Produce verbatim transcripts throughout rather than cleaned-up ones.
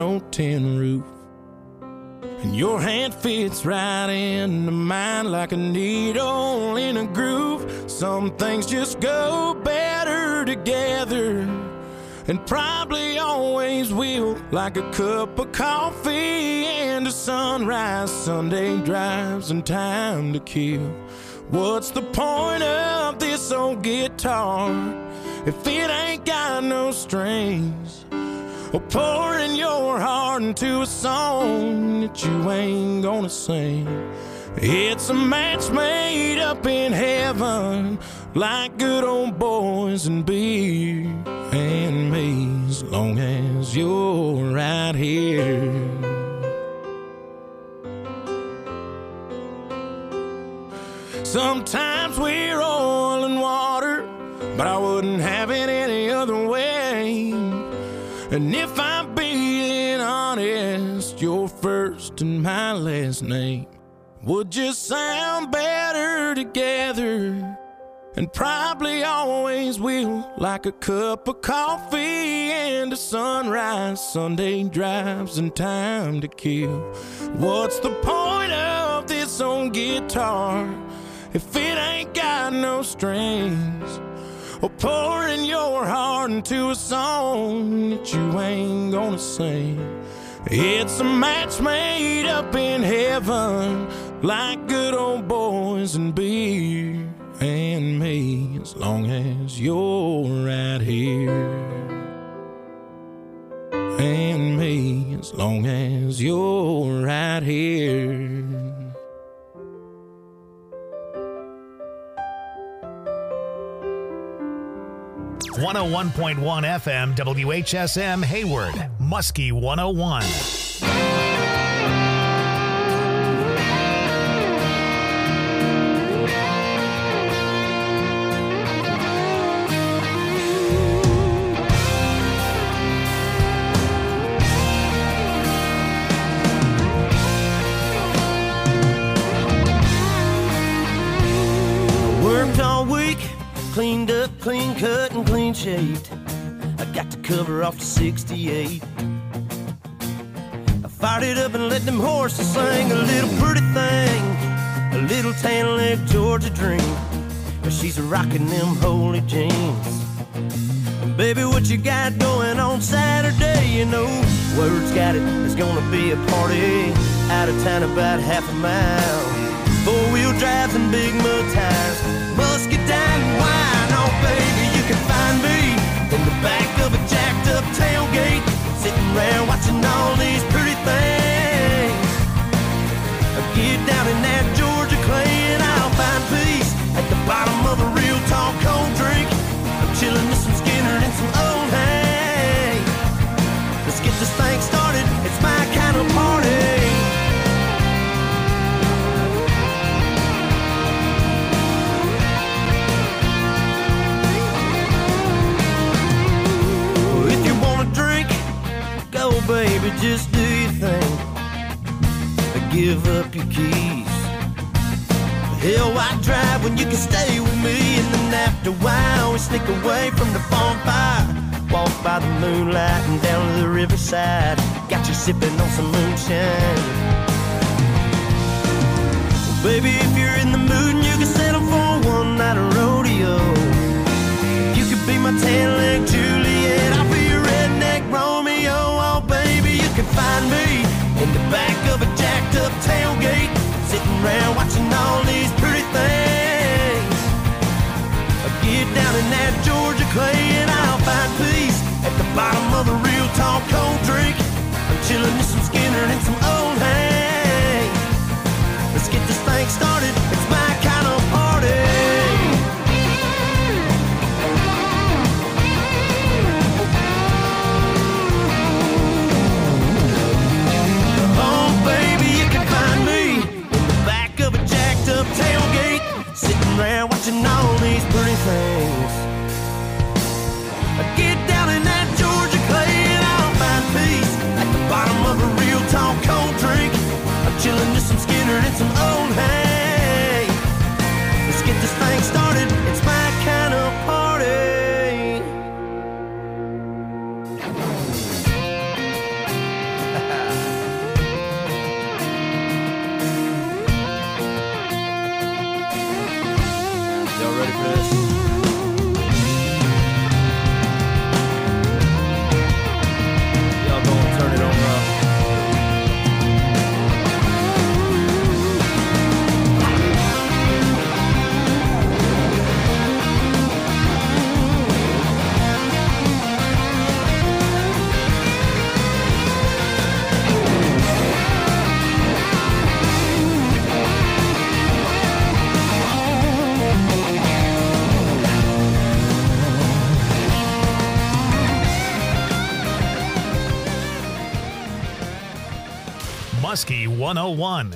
tin roof. And your hand fits right into mine like a needle in a groove. Some things just go better together, and probably always will, like a cup of coffee and a sunrise, Sunday drives and time to kill. What's the point of this old guitar if it ain't got no strings? Or pouring your heart into a song that you ain't gonna sing. It's a match made up in heaven, like good old boys and beer and me, as long as you're right here. Sometimes we're oil and water, but I wouldn't have it any other way. And if I'm being honest, your first and my last name would just sound better together, and probably always will, like a cup of coffee and a sunrise, Sunday drives and time to kill. What's the point of this old guitar if it ain't got no strings? Or pouring your heart into a song that you ain't gonna sing. It's a match made up in heaven, like good old boys and beer and me, as long as you're right here. And me, as long as you're right here. one oh one point one F M W H S M Hayward, Muskie one oh one. Worked all week, cleaned up, clean cut, and clean shaved. I got the cover off the sixty-eight. I fired it up and let them horses sing a little pretty thing, a little tan leg Georgia dream. But she's rocking them holy jeans. Baby, what you got going on Saturday? You know, word's got it, there's gonna be a party out of town about half a mile. Four-wheel drives and big mud tires, musket down and wine. Oh, baby, you can find me in the back of a jacked-up tailgate, sitting around watching all these pretty things. I get down in that Georgia clay and I'll find peace at the bottom of a real tall cold drink. I'm chilling with some Skinner and some old hay. Let's get this thing started, it's my kind of party. Baby, just do your thing, give up your keys. Hell, why drive when you can stay with me? And then after a while we sneak away from the bonfire, walk by the moonlight and down to the riverside. Got you sipping on some moonshine. Well, baby, if you're in the mood and you can settle for one night of rodeo, you could be my tan-leg Juliet, I'll be your redneck Romeo. Oh, baby, you can find me in the back of a jacked-up tailgate, sitting around watching all these pretty things. I'll get down in that Georgia clay and I'll find peace at the bottom of a real tall cold drink. I'm chilling with some Skinner and some old hay. Let's get this thing started, it's my kind of party. Tailgate, sitting around watching all these pretty things. I get down in that Georgia clay and I'll find peace Muskie one oh one.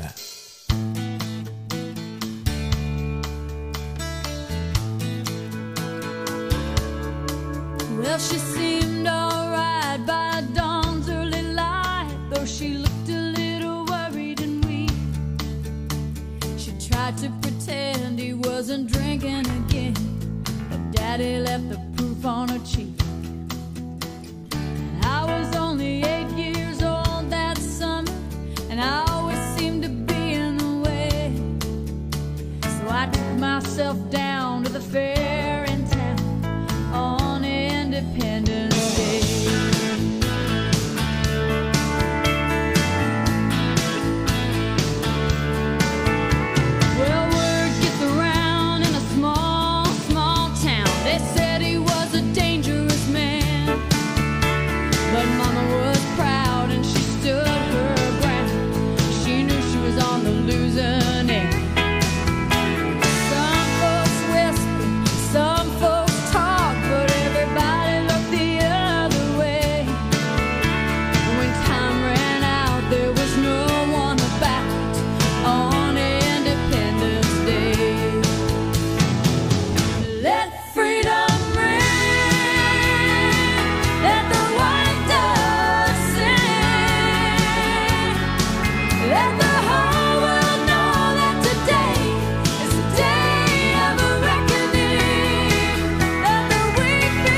Well, she seemed alright by dawn's early light, though she looked a little worried and weak. She tried to pretend he wasn't drinking again, but Daddy left the proof on her cheek. And I was only eight years old that summer, and I always seemed to be in the way. So I took myself down to the fair in town on Independence Day. Well, word gets around in a small, small town. They said he was a dangerous man, but Mama was proud and she stood her ground. She knew she was on the losing end. Some folks whispered, some folks talked, but everybody looked the other way. When time ran out, there was no one about on Independence Day. Let freedom ring, let the white dove sing, let the whole world know that today is the day of a reckoning. Let the weak be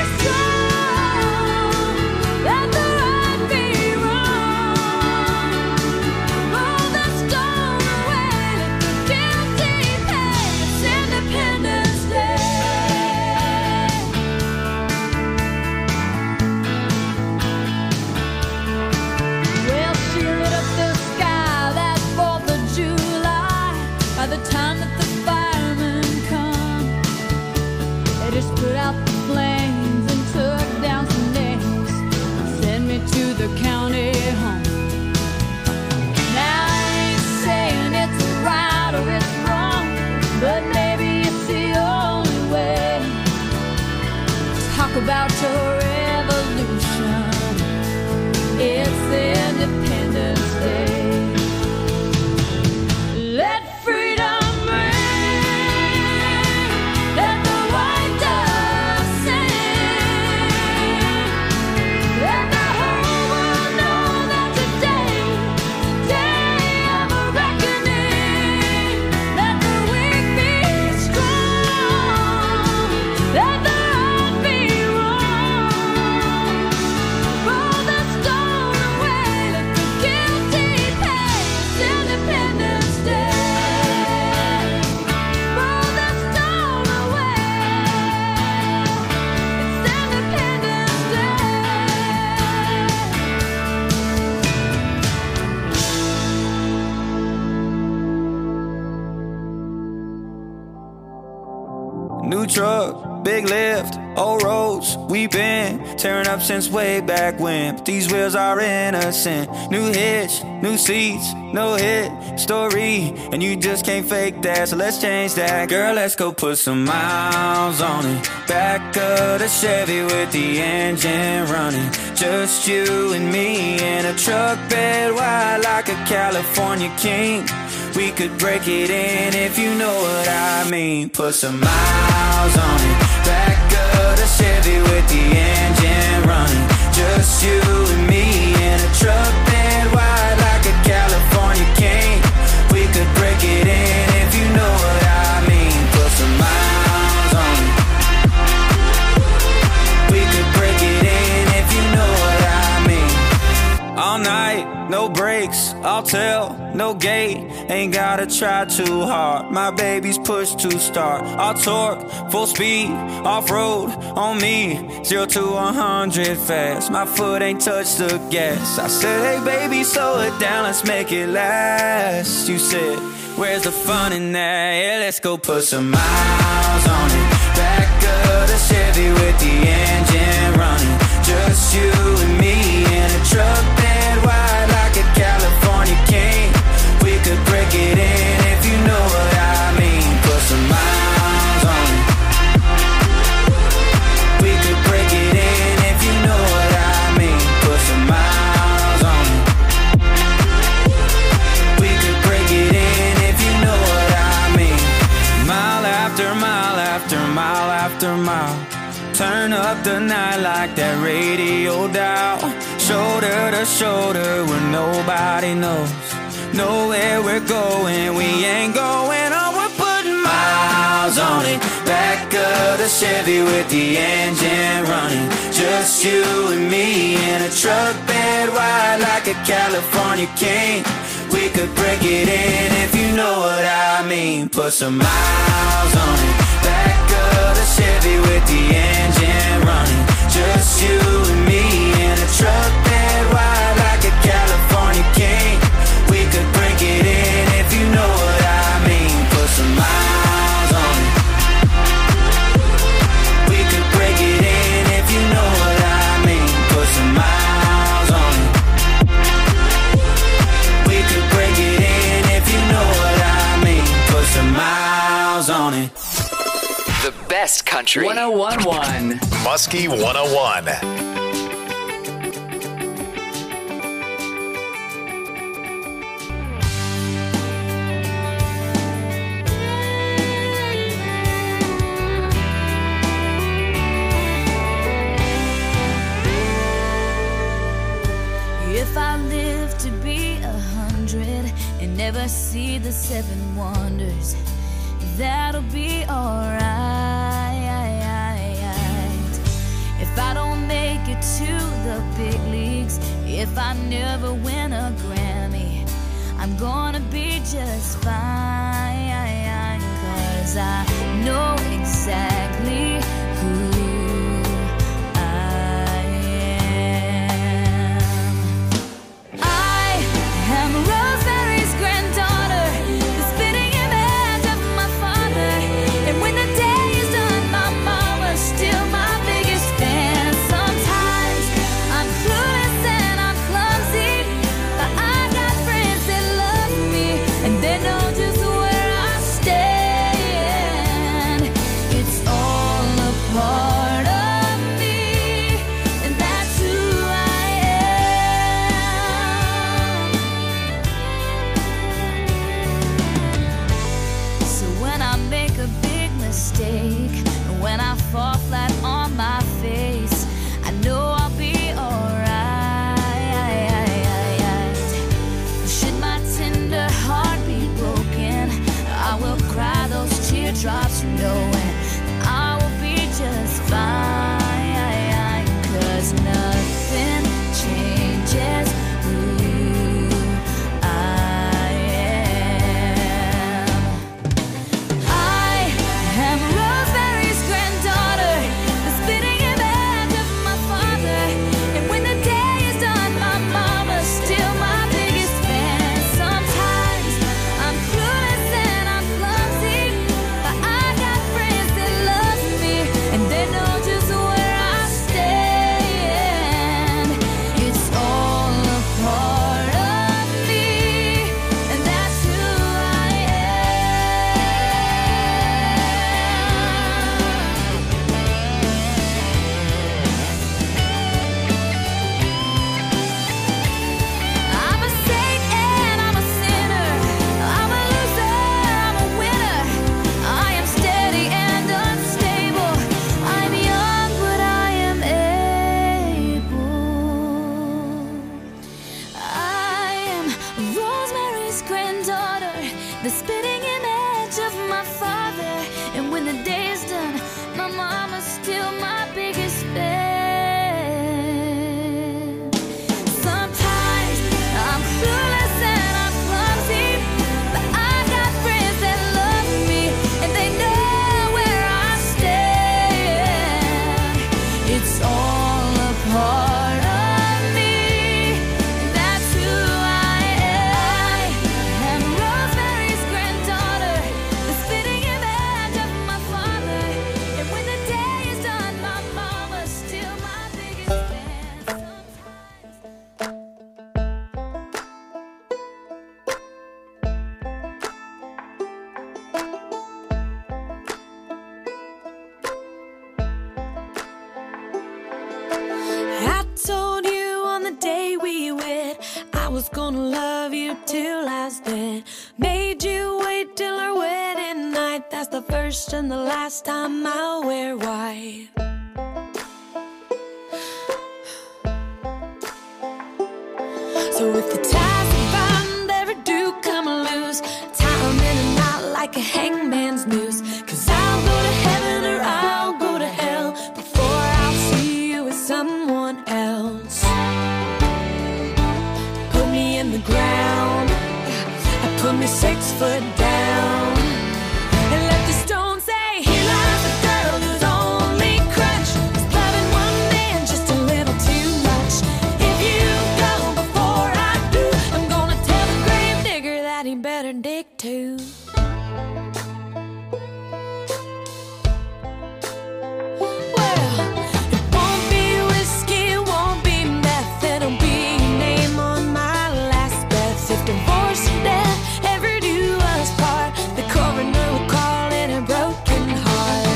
strong, let the right be wrong. Roll the stone away, let the guilty pay. It's Independence Day. Well, she lit up the sky that fourth of July. By the time that the firemen come, they just put out the flames and took down some names and sent me to the county home. Now I ain't saying it's right or it's wrong, but maybe it's the only way. Talk about your revolution. It's Independence Day. Let freedom ring, let the white dove sing, let the whole world know that today is the day of a reckoning. Let the weak be strong, let the right be wrong. Roll the stone away, let the guilty pay. It's Independence Day. Roll the stone away. It's Independence Day. New truck, big lift, old roads, we been tearing up since way back when. But these wheels are innocent. New hitch, new seats, no hit story, and you just can't fake that. So let's change that, girl. Let's go put some miles on it. Back of the Chevy with the engine running. Just you and me in a truck bed wide like a California king. We could break it in if you know what I mean. Put some miles on it. Back of the Chevy with the engine running. Just you and me in a truck bed wide like a California king. We could break it in if you know what I mean. Put some miles on it. We could break it in if you know what I mean. All night, no brakes, I'll tell, no gate. Ain't gotta try too hard, my baby's push to start. I'll torque, full speed, off-road, on me. Zero to a hundred fast, my foot ain't touched the gas. I said, hey baby, slow it down, let's make it last. You said, where's the fun in that? Yeah, let's go put some miles on it. Back of the Chevy with the engine running. Just you and me in a truck bed wide like a California king. We could break it in if you know what I mean. Put some miles on it. We could break it in if you know what I mean. Put some miles on it. up the night like that radio dial. Shoulder to shoulder where nobody knows. Know where we're going, we ain't going on. We're putting miles on it. Back of the Chevy with the engine running. Just you and me in a truck bed wide like a California king. We could break it in if you know what I mean. Put some miles on it. Back of the Chevy with the engine running. Just you and me in a truck bed wide like a California king. We could break it in if you know what I mean. Put some miles on it. We could break it in if you know what I mean. Put some miles on it. We could break it in if you know what I mean. Put some miles on it. The best country. one oh one point one. Muskie one oh one. If I live to be a hundred and never see the seven wonders, that'll be alright. If I don't make it to the big leagues, if I never win a Grammy, I'm gonna be just fine. 'Cause I know exactly who Rosemary's granddaughter, the spitting image of my father. And when the day is done, my mama's still my biggest fan. Sometimes I'm clueless and I'm clumsy, but I got friends that love me, and they know just where I stand. It's all a part of me, and that's who I am. When I make a big mistake, when I fall flat on my face, I know I'll be alright. Should my tender heart be broken, I will cry those teardrops knowing that I will be just fine. 'Cause nothing changes who I am. I am Rosemary's granddaughter, the spitting image of my father. And when the day is done, my mama's still my biggest fan. Sometimes I'm clueless and I'm clumsy, but I got friends that love me, and they know just where I stand. It's all a part of me, and that's who I I'm a saint and I'm a sinner. I'm a loser, I'm a winner. I am steady and unstable. I'm young, but I am able. I am Rosemary's granddaughter, the spitting image of my father. And when the day is done, my mama's still my biggest fan. Sometimes I'm clueless and I'm clumsy, but I got friends that love me, and they know where I stand. It's all a part of me, and that's who I am. I'm Rosemary's granddaughter, the spitting image of my father. And when the day is done, my mama's still my biggest fan. Sometimes I told you on the day we wed I was gonna love you till I was dead. Made you wait till our wedding night. That's the first and the last time I'll wear white. So if the ties we bind ever do come loose, tie 'em in a knot like a hangman's noose. 'Cause I'll go to heaven or I'll go to hell before I'll see you with someone else. Put me in the ground, put me six foot down, and let the stone say, here lies a girl whose only crutch is loving one man just a little too much. If you go before I do, I'm gonna tell the grave digger that he better dig too. Well, it won't be whiskey, it won't be meth, it'll be your name on my last breath. If divorce or death ever do us part, the coroner will call it a broken heart.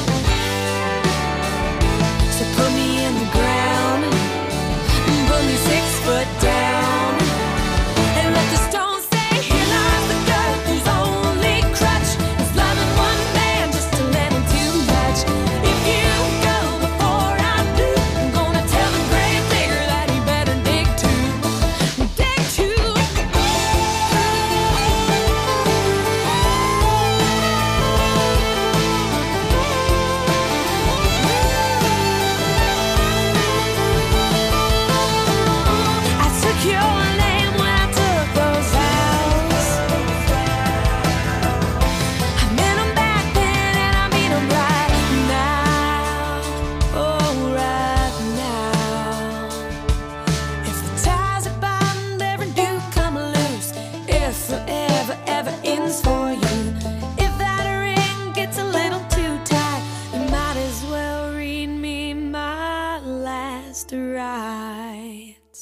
So put me in the ground, put me six foot down, and let the stone say, here lies the girl whose only crutch is loving one man just a little too much. If you go before I do, I'm gonna tell the grave digger that he better dig too. Dig too. I took your name when I took those vows. I meant 'em back then and I mean 'em right now. Oh, right now. If the ties that bind ever do come loose, if forever ever ends for you, if that ring gets a little too tight, you might as well read me my last rites.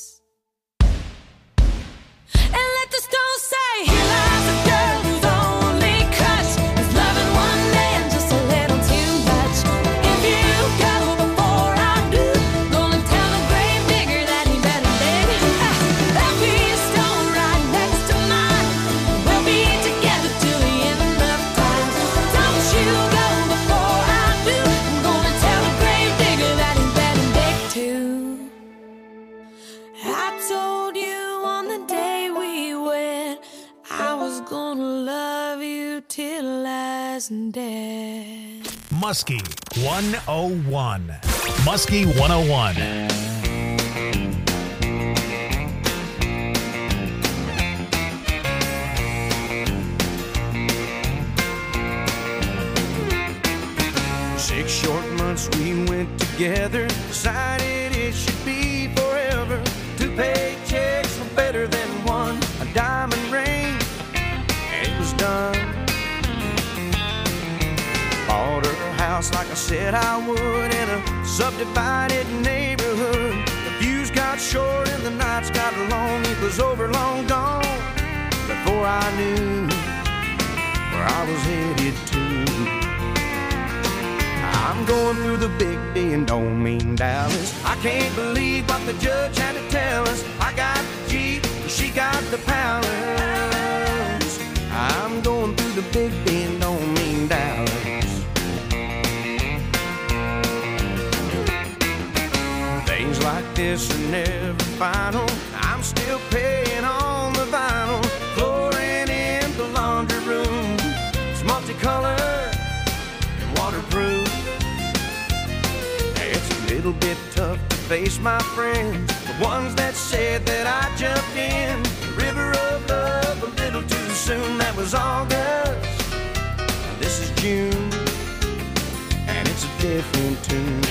And let the stone say, here lies a girl whose only crutch is loving one man just a little too much. If you go before I do, gonna tell the grave digger that he better dig. There'll be a stone right next to mine. We'll be together till the end of time. Don't you go before I do, I'm gonna tell the grave digger that he better dig too. I told you on the day we wed, I was gonna love you till last dead. Muskie one oh one. Muskie one oh one. Six short months we went together, decided it should be forever. Two paychecks were better than one, a diamond ring, and it was done. Bought her a house like I said I would, in a subdivided neighborhood. The views got short and the nights got long, it was over long gone before I knew where I was headed to. I'm going through the big D and don't mean Dallas. I can't believe what the judge had to tell us. I got the Jeep, she got the Palace. I'm going through the big D and don't mean Dallas. Things like this are never final. I'm still paying on the vinyl. Flooring in the laundry room, it's multicolored and waterproof. It's a little bit tough to face my friends, the ones that said that I jumped in the river of love a little too soon. That was August, this is June, and it's a different tune.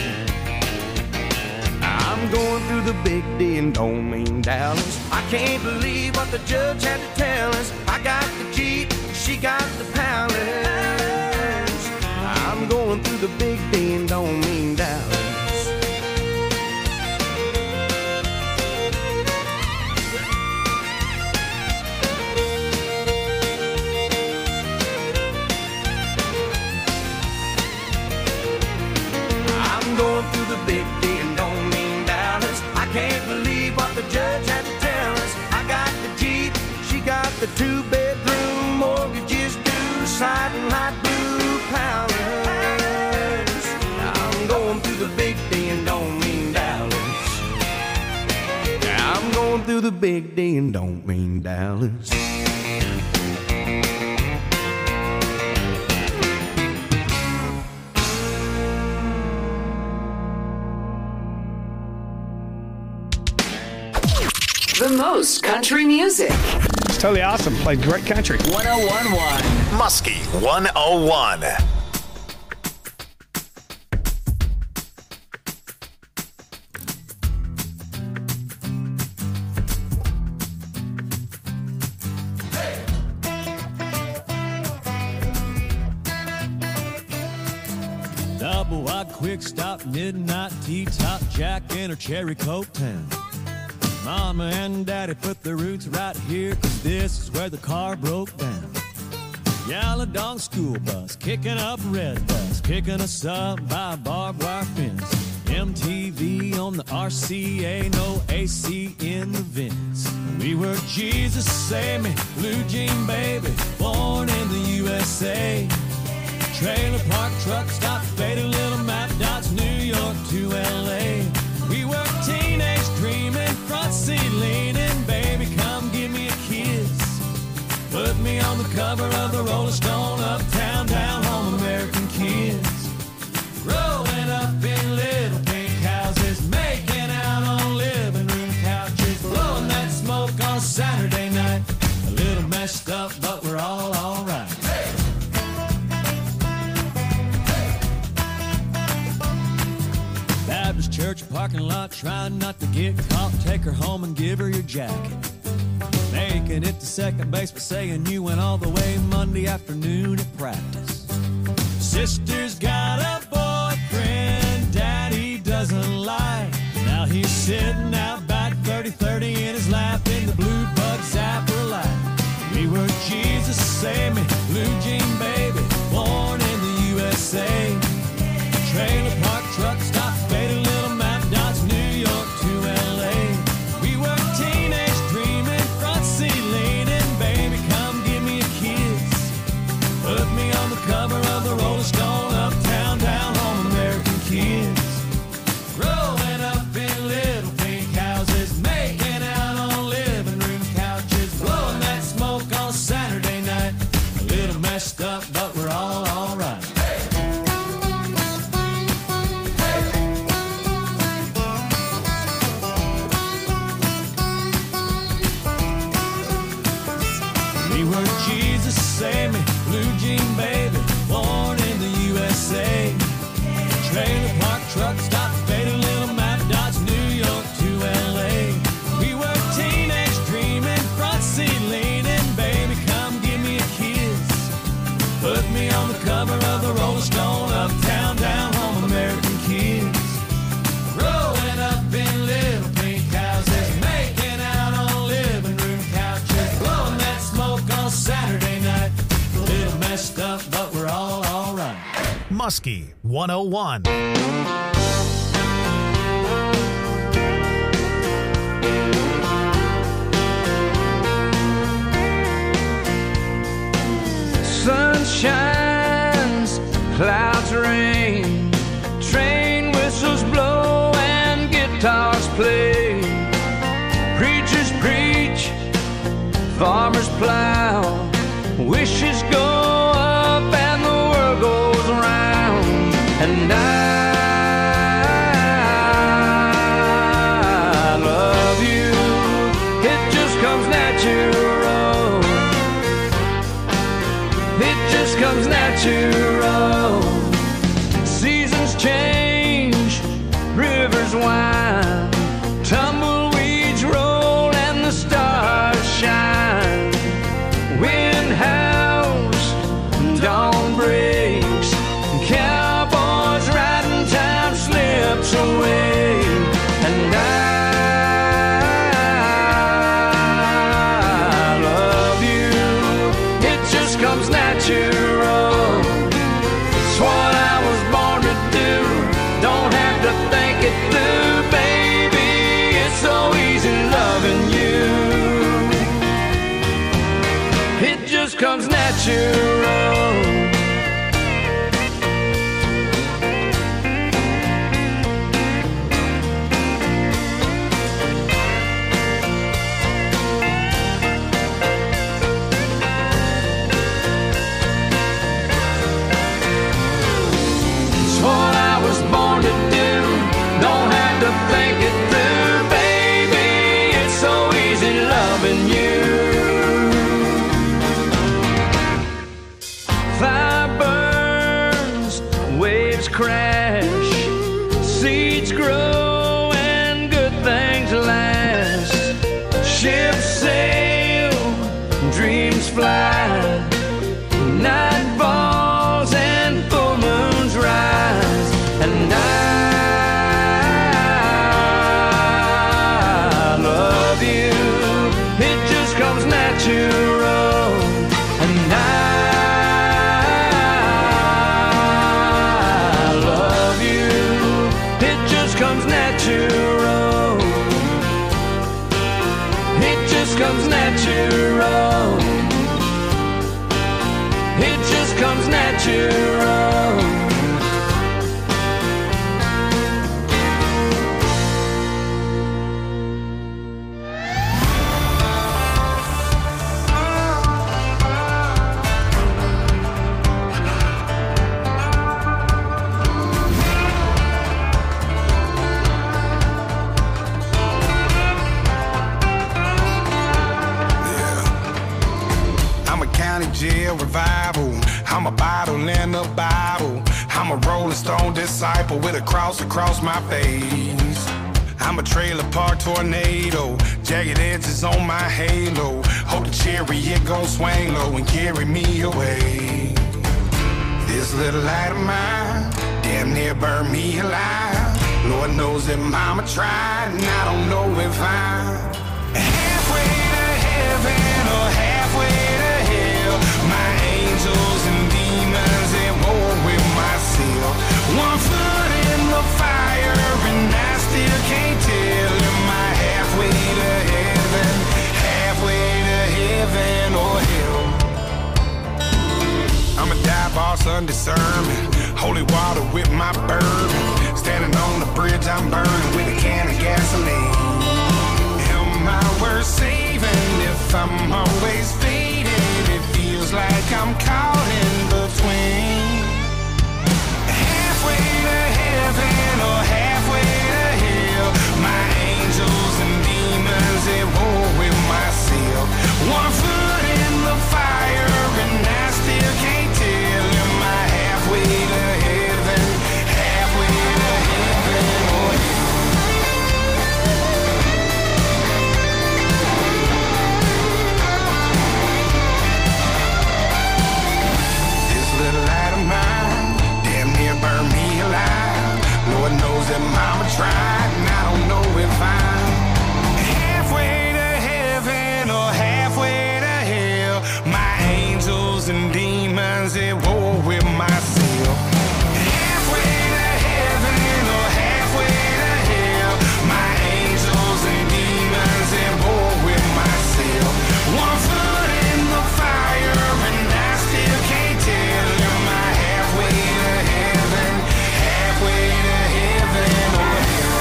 I'm going through the big D and don't mean Dallas. I can't believe what the judge had to tell us. I got the Jeep, she got the Palace. I'm going through the big D and don't mean Dallas. I'm going through the big D and don't mean Dallas. I can't believe what the judge had to tell us. I got the Jeep, she got the two-bedroom, mortgages due, sliding light blue Palace. I'm going through the big D and don't mean Dallas. I'm going through the Big D and don't mean Dallas. The most country music. It's totally awesome. Plays great country. one oh one point one. Muskie one oh one. Double wide quick stop, midnight tea top, Jack in her cherry coke town. Mama and Daddy put their roots right here, 'cause this is where the car broke down. Yellow dog school bus, kicking up red bus, picking us up by a barbed wire fence. M T V on the R C A, no A C in the vents. We were Jesus Save Me, Blue Jean Baby, born in the U S A. Trailer park truck stop, faded little map dots, New York to L A. We were teenage dreaming, front seat leaning, baby come give me a kiss. Put me on the cover of the Rolling Stone, uptown, down home, American kids. Growing up in little pink houses, making out on living room couches, blowing that smoke on Saturday night. A little messed up, but we're all alright. Baptist church parking lot, trying not to get caught. Take her home and give her your jacket. Making it to second base, but saying you went all the way Monday afternoon at practice. Sister's got a boyfriend Daddy doesn't like. Now he's sitting out back, thirty thirty in his lap, in the blue bug zapper light. We were Jesus Save Me, Blue Jean Baby, born in the U S A. Trailer park truck stop, faded little map dots, New York to L A. We were teenage dreaming, front seat leaning, baby come give me a kiss. Put me on the cover of the Rolling Stone, uptown, down home, American kids. Growing up in little pink houses, making out on living room couches, blowing that smoke on Saturday night. A little messed up, but we're all alright. We were Jesus Save Me, Blue Jean Baby, born in the U S A. Trailer park truck stop, faded little map dots, New York to L A. We were teenage dreaming, front seat leaning, baby come give me a kiss. Put me on the cover of the Rolling Stone, uptown, down home, American kids. Growing up in little pink houses, making out on living room couches, blowing that smoke on Saturday night. A little messed up, but we're all alright. Muskie one oh one. Sun shines, clouds rain, train whistles blow and guitars play. Preachers preach, farmers plow, wishes go up and the world goes around. And I love you, it just comes natural. It just comes natural. Seasons change, rivers wind, tumbleweeds roll and the stars shine. Wind howls, dawn breaks, cowboys riding, time slips away. And I love you, it just comes natural. It's what I was born to do, don't have to think it through, baby. It's so easy loving you. It just comes natural. loving you. Fire burns, waves crash, seeds grow and good things last. Ships sail, dreams fly, night falls and full moons rise, and I love you. It just comes natural, and I love you. It just comes natural. It just comes natural. It just comes natural. Jail revival. I'm a bottle in a Bible. I'm a Rolling Stone disciple with a cross across my face. I'm a trailer park tornado, jagged edges on my halo. Hope the chariot gon' swing low and carry me away. This little light of mine damn near burned me alive. Lord knows that mama tried, and I don't know if I'm halfway to heaven or halfway to hell. My angels and demons at war with myself. One foot in the fire and I still can't tell. Am I halfway to heaven, halfway to heaven or hell? I'm a dive boss undiscernment, holy water with my bourbon. Standing on the bridge I'm burning with a can of gasoline. Am I worth saving if I'm always faded? It feels like I'm caught in between. Halfway to heaven or halfway to hell. My angels and demons at war with myself. One foot in the fire and I still can't tell. Am I halfway to heaven, halfway to heaven or hell? This little light of mine damn near burned me alive. Lord knows that mama tried, and I don't know if I'm halfway to heaven or halfway to hell. My angels and demons at war with myself. Halfway to heaven or halfway to hell. My angels and demons at war with myself. One foot in the fire and I still can't tell. Am I halfway to heaven, halfway to heaven or hell?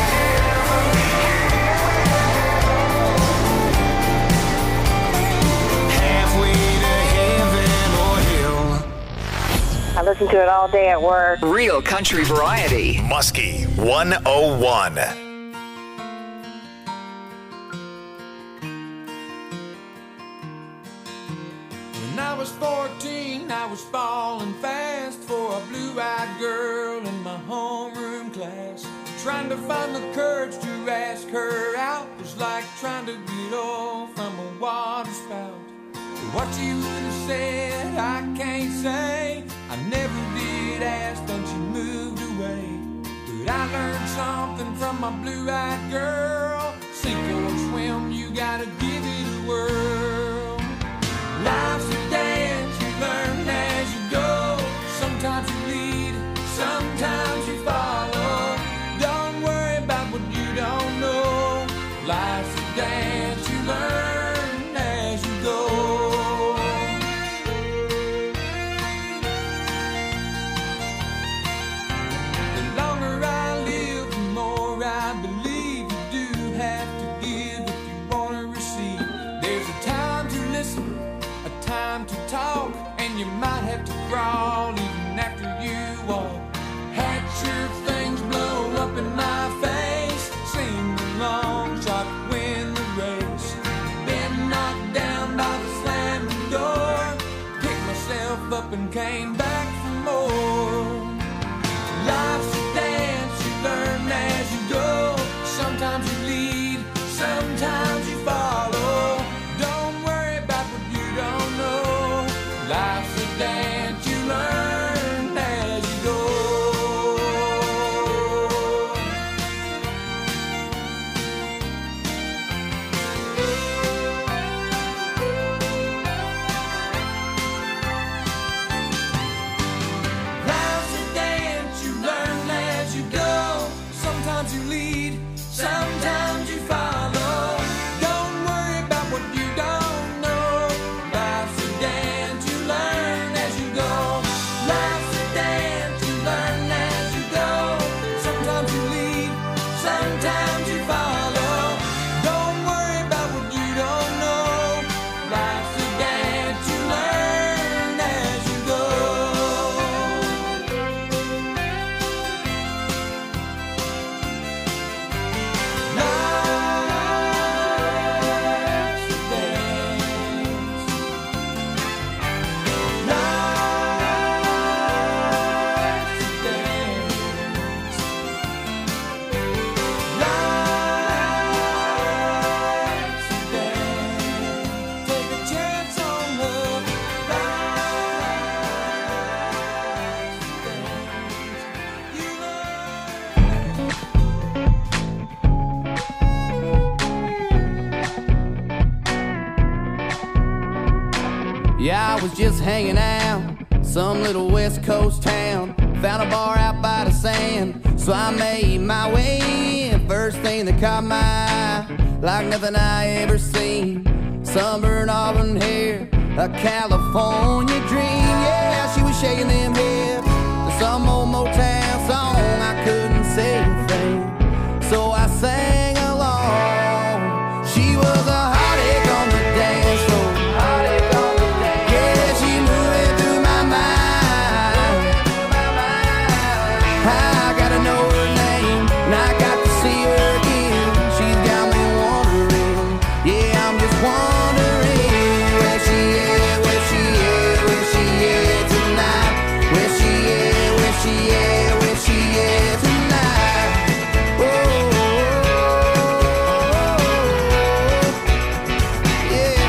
Halfway to heaven or hell? I listen to it all day at work. Real country variety. Muskie one oh one. When I was fourteen, I was falling fast for a blue-eyed girl in my homeroom class. Trying to find the courage to ask her out was like trying to get off from a water spout. What you would have said, I can't say. I never did ask, then she moved away. But I learned something from my blue-eyed girl. Sink or swim, you gotta give it a whirl. Life's a dance, you learn as you go. Sometimes you lead, sometimes you follow. Don't worry about what you don't know. Life's a dance, you learn as you go. The longer I live, the more I believe you do have to give if you want to receive. There's a time to listen, a time to talk, and you might have to crawl even after you walk. Had sure things blow up in my face, sing the long shot, win the race. Been Yeah, I was just hanging out, some little West Coast town. Found a bar out by the sand, so I made my way in. First thing that caught my eye, like nothing I ever seen. Sunburned auburn hair, a California dream. Yeah, she was shaking them hips to some old Motown song. I couldn't say a thing, so I sang along. She was a heartache on the dance floor. Heartache on the dance. Yeah, she moving through my mind. I gotta know her name, and I got to see her again. She's got me wondering. Yeah, I'm just wondering where she is, where she is, where she is tonight. Where she is, where she is, where she is tonight. Oh, yeah.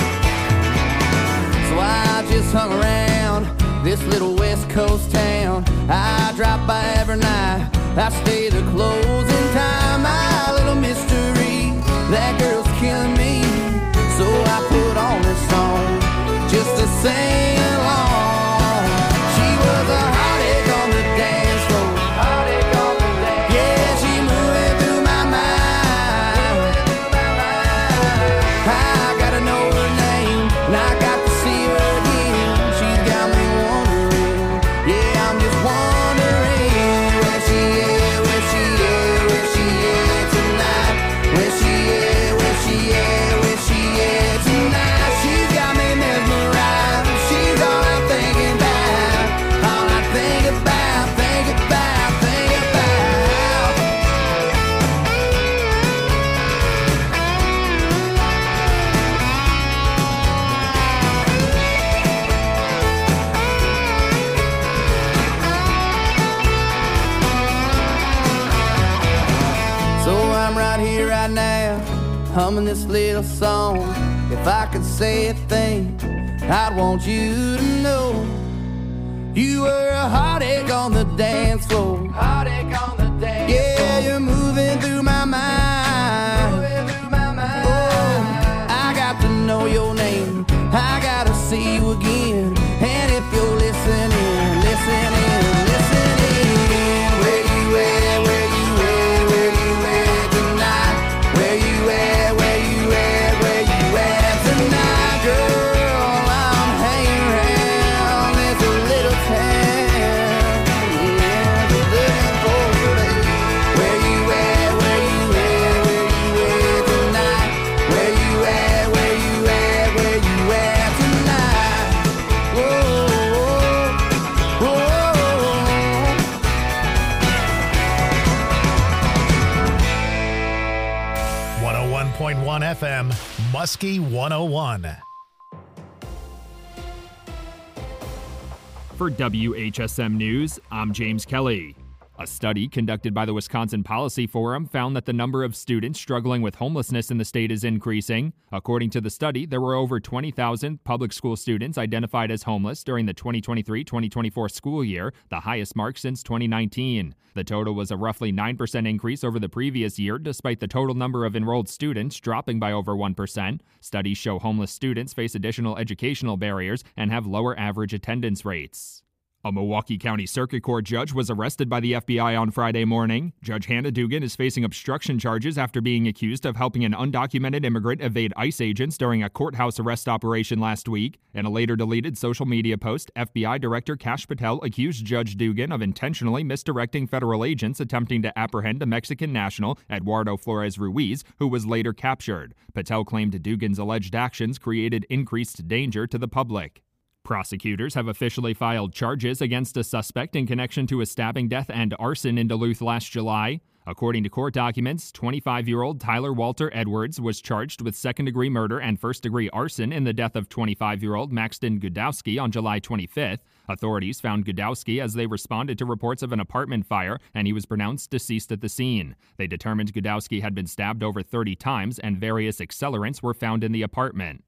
So I just hung around this little West Coast town. I drop by every night, I stay the closing time. My little mystery, that girl's killing me. So I put on this song just to sing along. She was a heartache on the dance floor. Heartache on the dance. Yeah, she moving through my mind. I gotta know her name, and I got to see her again. She's got me wondering. Yeah, I'm just wondering where she is, where she is, where she is tonight. Where she is, where she is, where she is tonight. She's got me mesmerized. She's all I'm thinking about. All I think about, think about, think about. So I'm right here, right now, humming this little song. If I could say a thing, I'd want you to know you were a heartache on the dance floor. Heartache on the dance floor. Yeah, you're moving through my mind. Moving through my mind. Oh, I got to know your name. I gotta see you again. And if you're listening, listening, listening, where you at, where you at, where you at tonight? Where you at, where you at, where you at tonight, girl? I'm hanging around this little town. Yeah, just looking for you, baby. Where you at, where you at, where you at tonight? Where you at, where you at, where you at tonight? Whoa, whoa, whoa. one oh one point one F M, Muskie one oh one. For W H S M News, I'm James Kelly. A study conducted by the Wisconsin Policy Forum found that the number of students struggling with homelessness in the state is increasing. According to the study, there were over twenty thousand public school students identified as homeless during the twenty twenty-three twenty twenty-four school year, the highest mark since twenty nineteen. The total was a roughly nine percent increase over the previous year, despite the total number of enrolled students dropping by over one percent. Studies show homeless students face additional educational barriers and have lower average attendance rates. A Milwaukee County Circuit Court judge was arrested by the F B I on Friday morning. Judge Hannah Dugan is facing obstruction charges after being accused of helping an undocumented immigrant evade ICE agents during a courthouse arrest operation last week. In a later deleted social media post, F B I Director Kash Patel accused Judge Dugan of intentionally misdirecting federal agents attempting to apprehend a Mexican national, Eduardo Flores Ruiz, who was later captured. Patel claimed Dugan's alleged actions created increased danger to the public. Prosecutors have officially filed charges against a suspect in connection to a stabbing death and arson in Duluth last July. According to court documents, twenty-five-year-old Tyler Walter Edwards was charged with second-degree murder and first-degree arson in the death of twenty-five-year-old Maxton Gudowski on July twenty-fifth. Authorities found Gudowski as they responded to reports of an apartment fire, and he was pronounced deceased at the scene. They determined Gudowski had been stabbed over thirty times, and various accelerants were found in the apartment.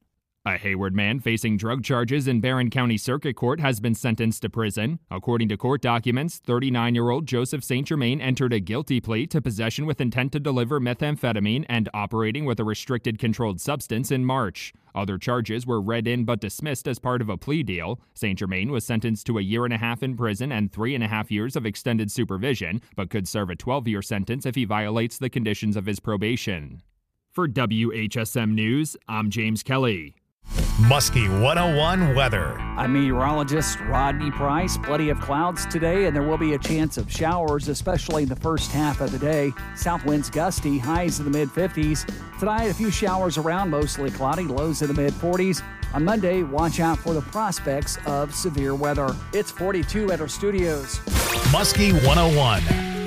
A Hayward man facing drug charges in Barron County Circuit Court has been sentenced to prison. According to court documents, thirty-nine-year-old Joseph Saint Germain entered a guilty plea to possession with intent to deliver methamphetamine and operating with a restricted controlled substance in March. Other charges were read in but dismissed as part of a plea deal. Saint Germain was sentenced to a year and a half in prison and three and a half years of extended supervision, but could serve a twelve-year sentence if he violates the conditions of his probation. For W H S M News, I'm James Kelly. Muskie one oh one weather. I'm meteorologist Rodney Price. Plenty of clouds today, and there will be a chance of showers, especially in the first half of the day. South winds gusty, highs in the mid fifties. Tonight, a few showers around, mostly cloudy, lows in the mid forties. On Monday, watch out for the prospects of severe weather. It's forty-two at our studios. Muskie one oh one.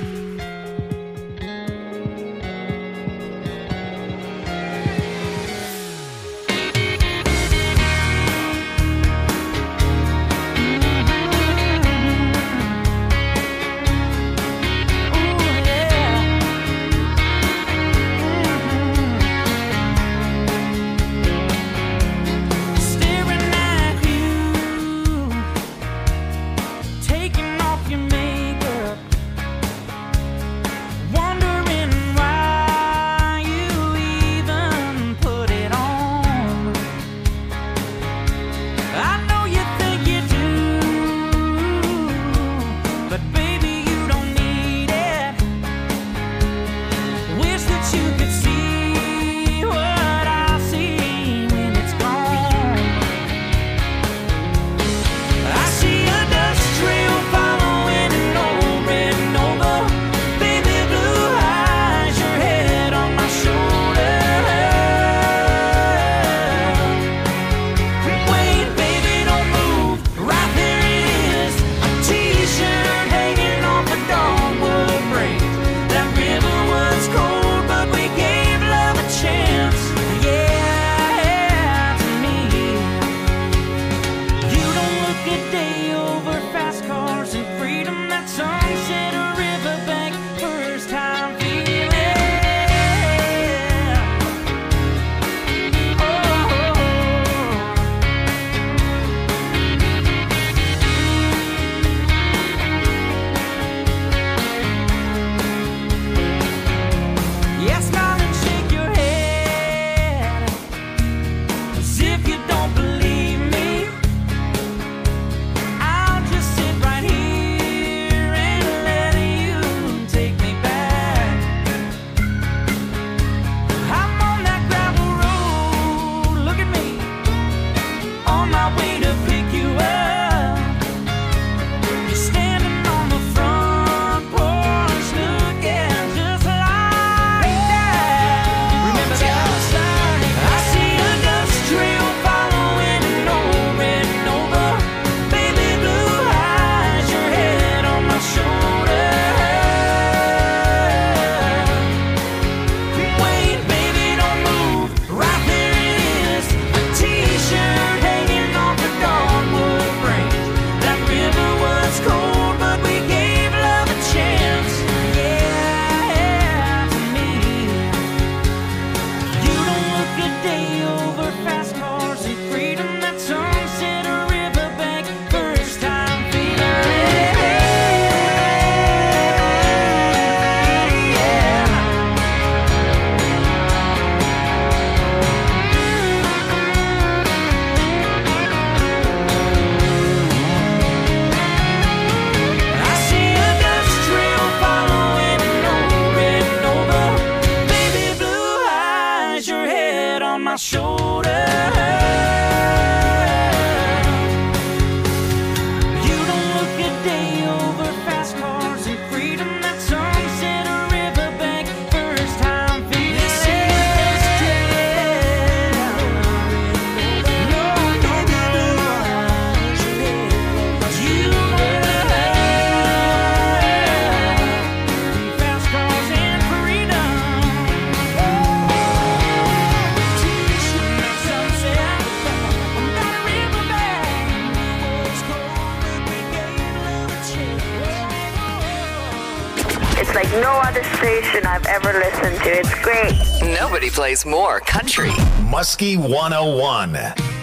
It's like no other station I've ever listened to. It's great. Nobody plays more country. Muskie one oh one.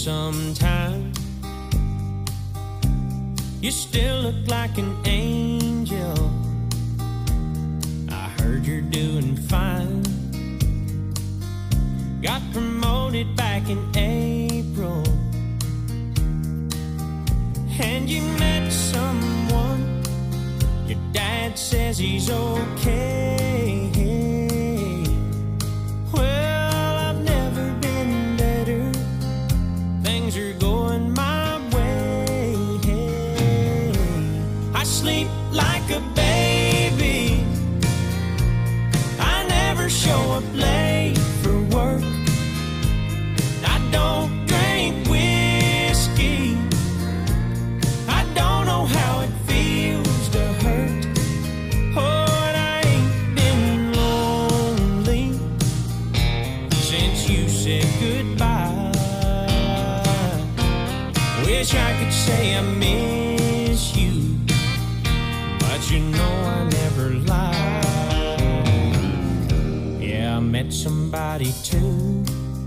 sometime. You still look like an angel. I heard you're doing fine. Got promoted back in April, and you met someone. Your dad says he's okay. Well, I've never been better. Things are going my way. I sleep like a baby. I never show up late for work. I don't drink whiskey. I don't know how it feels to hurt. Oh, and I ain't been lonely since you said goodbye. Wish I could say I miss you, but you know I never lie. Yeah, I met somebody too.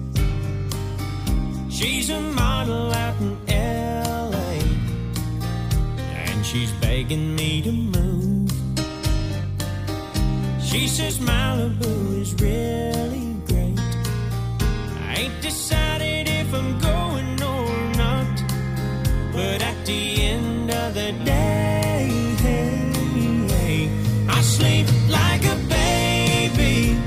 She's a model out in L A, and she's begging me to move. She says Malibu is really great. I ain't decided if I'm going or not, but at the end of the day, I sleep like a baby.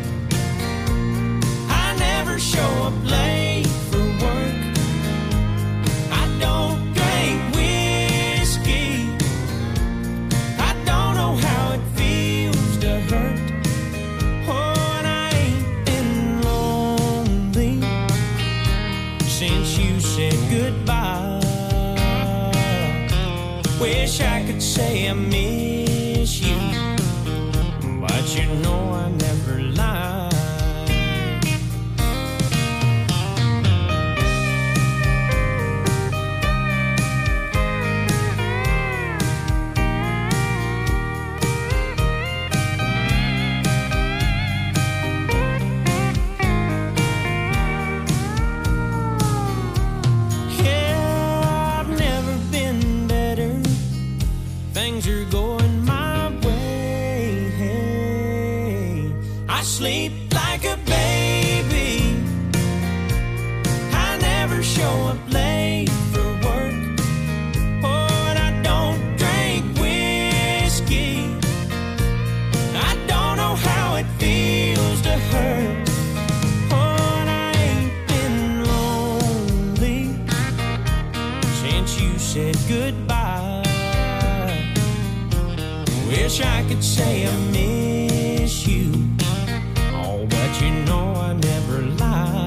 I never show up late for work. I don't drink whiskey. I don't know how it feels to hurt. Oh, and I ain't been lonely since you said goodbye. Wish I could say I miss you, but you know I never lie. Yeah, I've never been better. Things are going my way. I sleep like a baby. I never show up late for work. Oh, and I don't drink whiskey. I don't know how it feels to hurt. Oh, and I ain't been lonely since you said goodbye. Wish I could say I miss you, oh, but you know I never lie.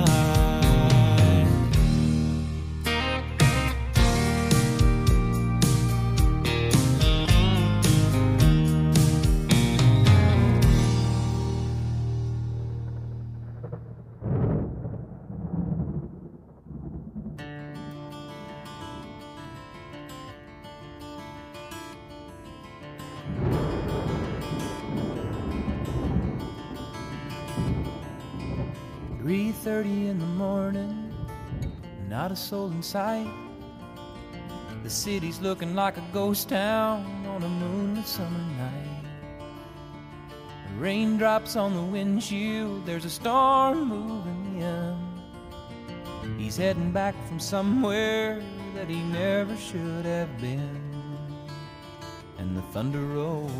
three thirty in the morning, not a soul in sight. The city's looking like a ghost town on a moonlit summer night. Raindrops on the windshield, there's a storm moving in. He's heading back from somewhere that he never should have been. And the thunder rolls,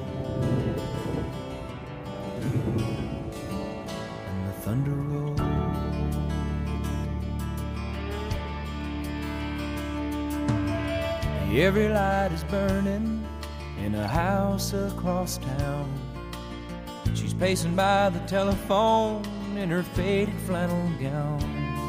and the thunder rolls. Every light is burning in a house across town. She's pacing by the telephone in her faded flannel gown,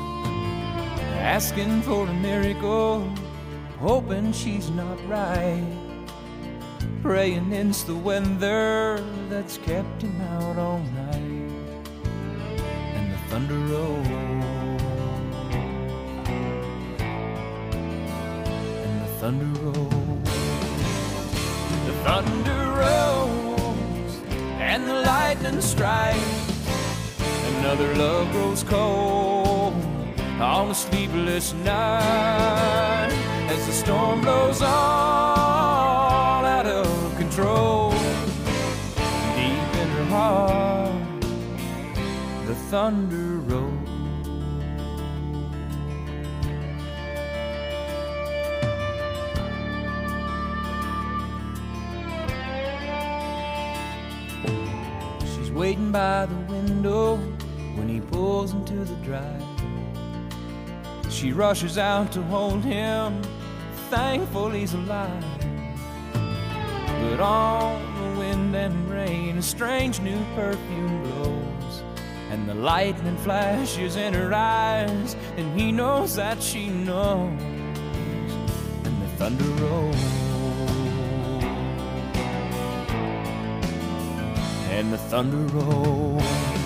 asking for a miracle, hoping she's not right, praying it's the weather that's kept him out all night. And the thunder rolls, and the thunder rolls, the thunder rolls, and the lightning strikes. Another love grows cold, on a sleepless night as the storm blows all out of control. Deep in her heart, the thunder rolls. She's waiting by the window when he pulls into the drive. She rushes out to hold him, thankful he's alive. But on the wind and rain, a strange new perfume blows, and the lightning flashes in her eyes, and he knows that she knows, and the thunder rolls, and the thunder rolls.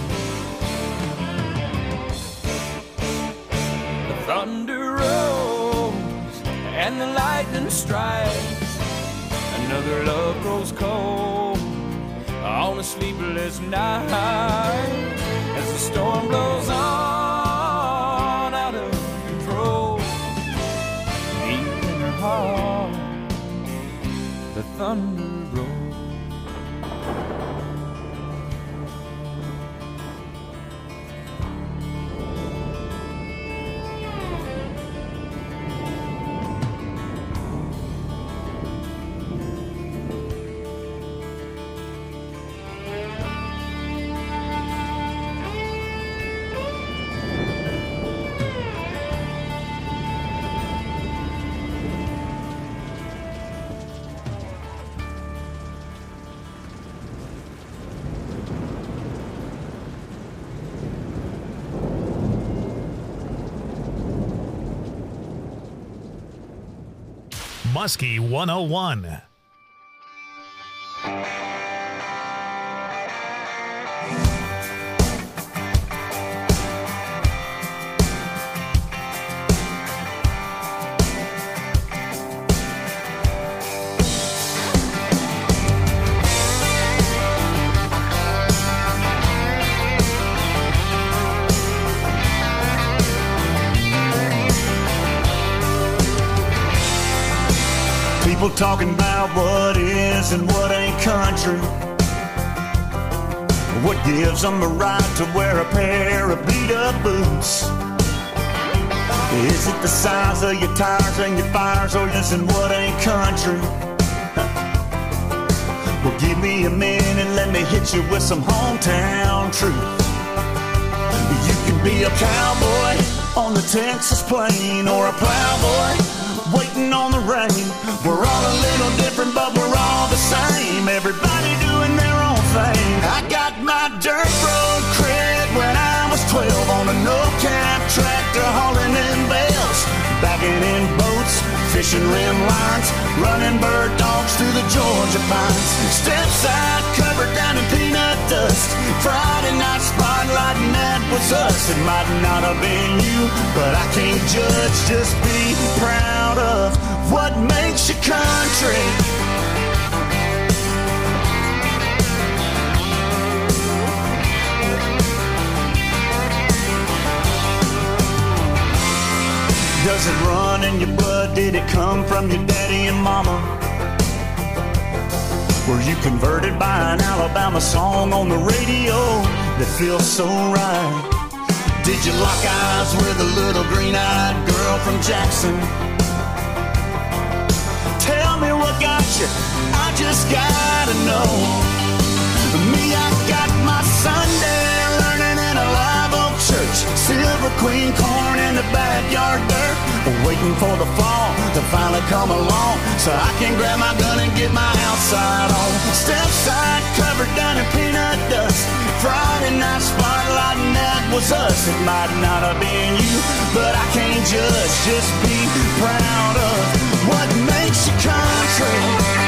Thunder rolls and the lightning strikes. Another love grows cold on a sleepless night as the storm blows on out of control. Deep in her heart, the thunder rolls. Muskie one oh one. People talking about what is and what ain't country. What gives them the right to wear a pair of beat-up boots? Is it the size of your tires and your fires, or is it what ain't country? Well, give me a minute, let me hit you with some hometown truth. You can be a cowboy on the Texas plain, or a plowboy waiting on the rain. We're all a little different, but we're all the same. Everybody doing their own thing. I got my dirt road cred when I was twelve on a no-cap tractor hauling in bales, backing in boats, fishing rim lines, running bird dogs through the Georgia pines. Step side covered down in peanut dust. Friday night spotlight, and that was us. It might not have been you, but I can't judge. Just be proud of what makes you country. Does it run in your blood? Did it come from your daddy and mama? Were you converted by an Alabama song on the radio that feels so right? Did you lock eyes with a little green-eyed girl from Jackson? Tell me what got you, I just gotta know. Me, I got my Sunday learning in a live oak church, Silver Queen corn in the backyard dirt, waiting for the fall to finally come along so I can grab my gun and get my outside on. Step side covered down in peanut dust. Friday night spotlight, and that was us. It might not have been you, but I can't judge. Just be proud of what makes you country.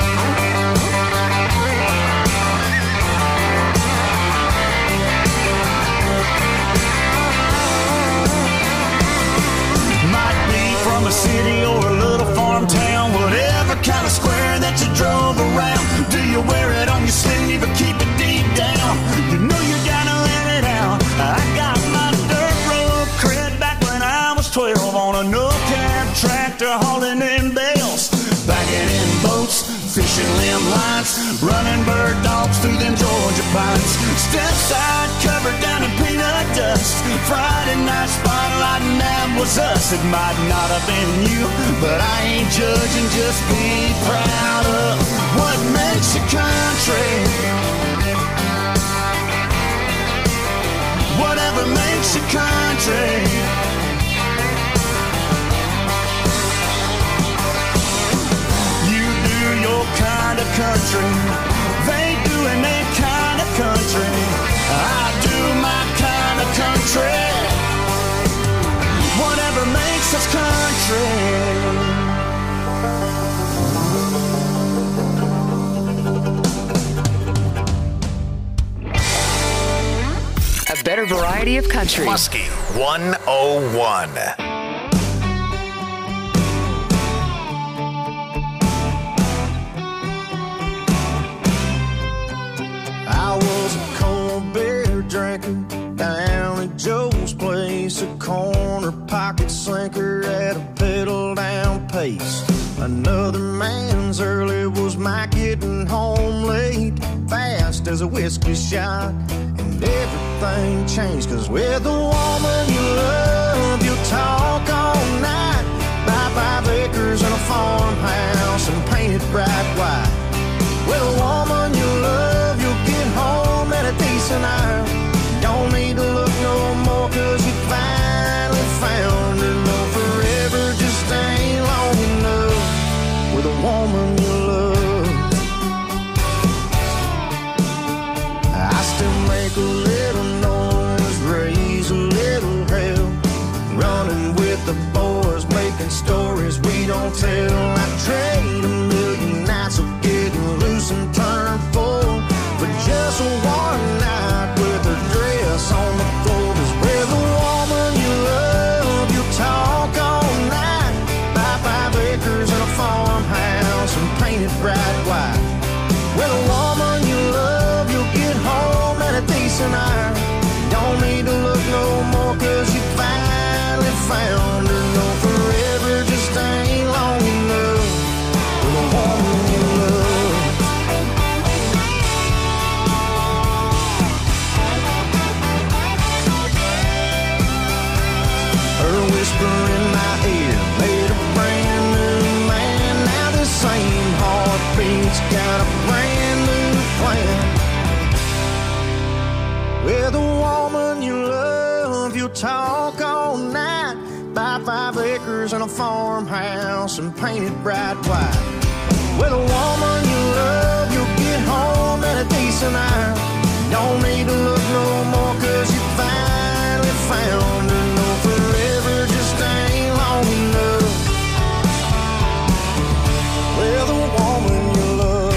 From a city or a little farm town, whatever kind of square that you drove around. Do you wear it on your sleeve or keep it deep down? You know you gotta let it out. I got my dirt road cred back when lights, running bird dogs through them Georgia pines. Step side covered down in peanut dust. Friday night spotlight and that was us. It might not have been you, but I ain't judging. Just be proud of what makes a country. Whatever makes a country. You do your kind of country. They doing their kind of country. I do my kind of country. Whatever makes us country. A better variety of country. Muskie one oh one. I was a cold beer drinker down at Joe's place, a corner pocket slinker at a pedal down pace. Another man's early was my getting home late, fast as a whiskey shot. And everything changed, cause with the woman you love, you'll talk all night. Buy five acres and a farmhouse and paint it bright white. With a woman you love, you'll get home at a decent hour. Don't need to look no more, cause you finally found her. No, forever just ain't long enough with a woman you love. I still make a little noise, raise a little hell, running with the boys, making stories we don't tell. I trade a million nights of getting loose and turn full for just one night with her dress on the floor. Cause with a woman you love, you'll talk all night. Buy five acres and a farmhouse and paint it bright white. With a woman you love, you'll get home at a decent hour. Don't need to look no more, cause you finally found her. No, forever just ain't long enough with a woman you love. Her whisper in my ear made a brand new man. Now the same heartbeat's got a brand new plan. With a woman you love, you'll talk all night. Buy five acres and a farmhouse and paint it bright white. With a woman you love, you'll get home at a decent hour. Don't need to look no more, cause you finally found her. No, forever just ain't long enough with a woman you love.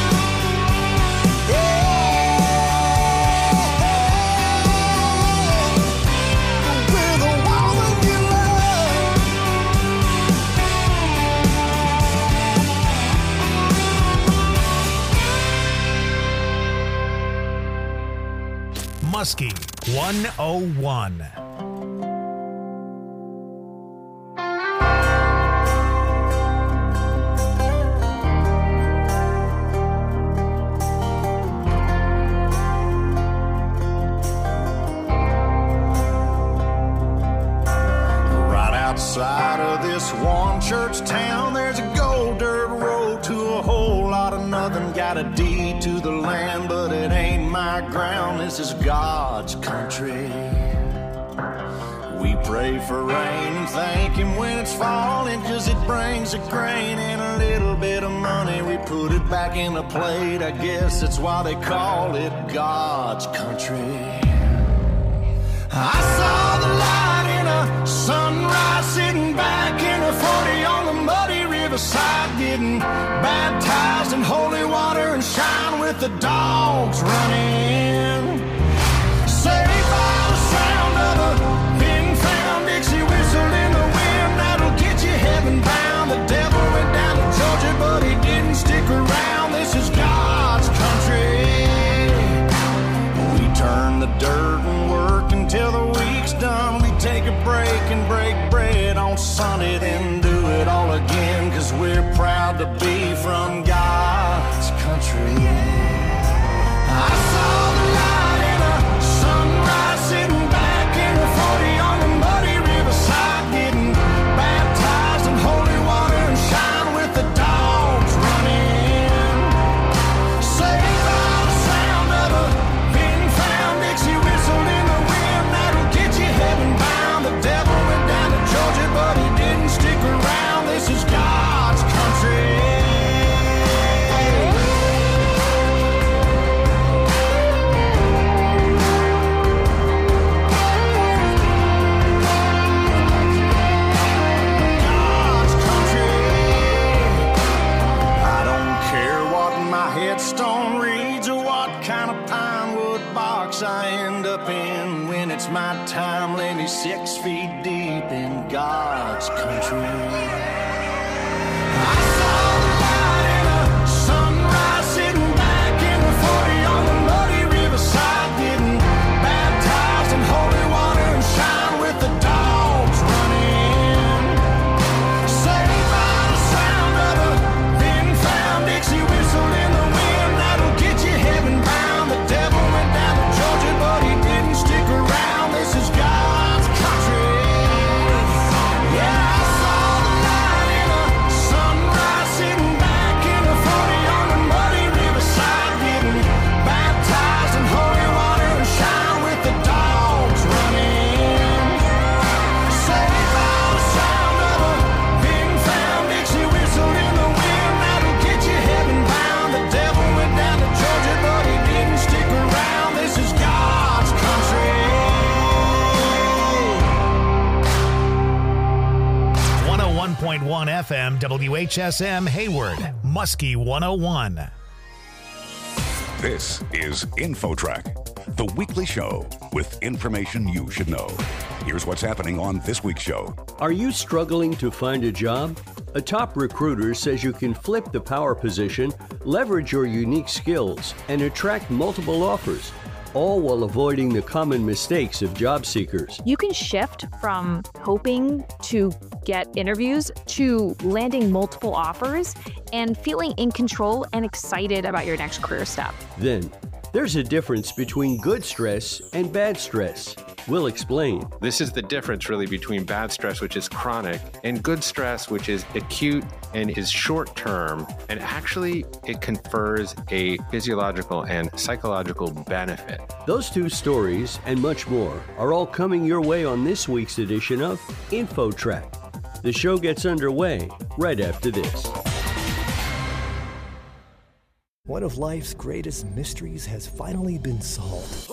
Muskie one oh one. Right outside of this one church town, there's a gold dirt road to a whole lot of nothing. Got a deed to the land, but it ain't my ground. This is God's country. We pray for rain and thank Him when it's falling, cause it brings a grain and a little bit of money. We put it back in the plate, I guess that's why they call it God's country. I saw the light in a sunrise, sitting back in a forty on the muddy riverside, getting baptized in holy water and shine with the dogs running. Saved by the sound of a pin-found Dixie whistle in the wind, that'll get you heaven bound. The devil went down to Georgia, but he didn't stick around. This is God's country. We turn the dirt and work until the week's done. We take a break and break bread on Sunday, then do it all again, cause we're proud to be from God's country. headstone reads or what kind of pine wood box I end up in when it's my time, lay me six feet deep in God's country. I saw the light in a sunrise sitting back in the forty on the muddy riverside, getting baptized in holy water and shine with the dogs running. Saved by the sound of a then-found Dixie whistle in the wind that'll get you heaven bound. The devil went down to Georgia, but he didn't stick around. This is God's country. Yeah, I saw the light in a sunrise sitting back in the forty on the muddy riverside, getting baptized in holy water and shine with the dogs running. Saved by the sound of a then-found Dixie whistle in the wind that'll get you heaven bound. The devil went down to Georgia, but he didn't stick around. This is God's country. one oh one point one F M W H S M Hayward, Muskie one oh one. This is InfoTrack, the weekly show with information you should know. Here's what's happening on this week's show. Are you struggling to find a job? A top recruiter says you can flip the power position, leverage your unique skills, and attract multiple offers, all while avoiding the common mistakes of job seekers. You can shift from hoping to get interviews to landing multiple offers and feeling in control and excited about your next career step. Then, there's a difference between good stress and bad stress. We'll explain. This is the difference really between bad stress, which is chronic, and good stress, which is acute and is short term. And actually, it confers a physiological and psychological benefit. Those two stories and much more are all coming your way on this week's edition of InfoTrack. The show gets underway right after this. One of life's greatest mysteries has finally been solved.